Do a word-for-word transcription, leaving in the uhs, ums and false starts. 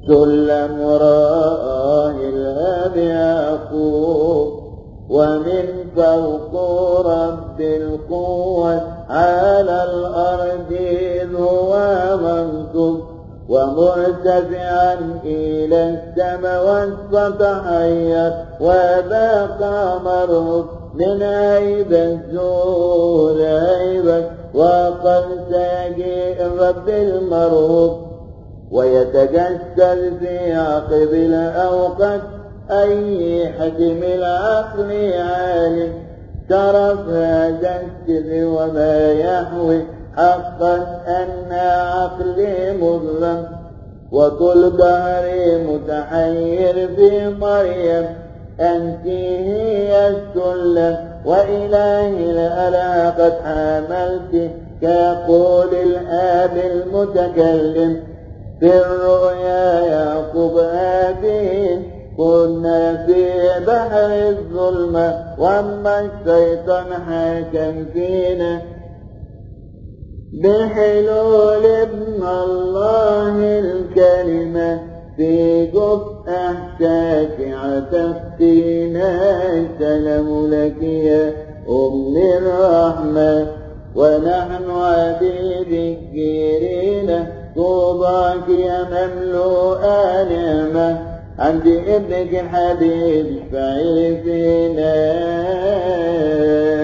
سلم راه الأب يعقوب، ومن فوق رب القوة على الأرض إذ هو منصوب، ومرتفعا إلى السماوات فتحير وبقى مرهوب من هيبة ذو الهيبة، وقد سيجيء الرب المرهوب ويتجسد في عقب الأوقات. أي حكم العقل عالم ترف هذا السر وما يحوي، حقا أن عقلي مظلم وطول دهري متحير في مريم. أنت هي السلم وإلهي الألا قد حملت، كيقول الآب المتكلم في الرؤيا يعقوب آبين. كنا في بحر الظلمة وأما الشيطان حاكم فينا، بحلول ابن الله الكلمة في جفء شافعة تفتينا. سلام لك يا أم الرحمة ونحن عبيدك جيرين، طوباك يا مملوءة نعمة عند ابنك الحبيب اشفعي فينا.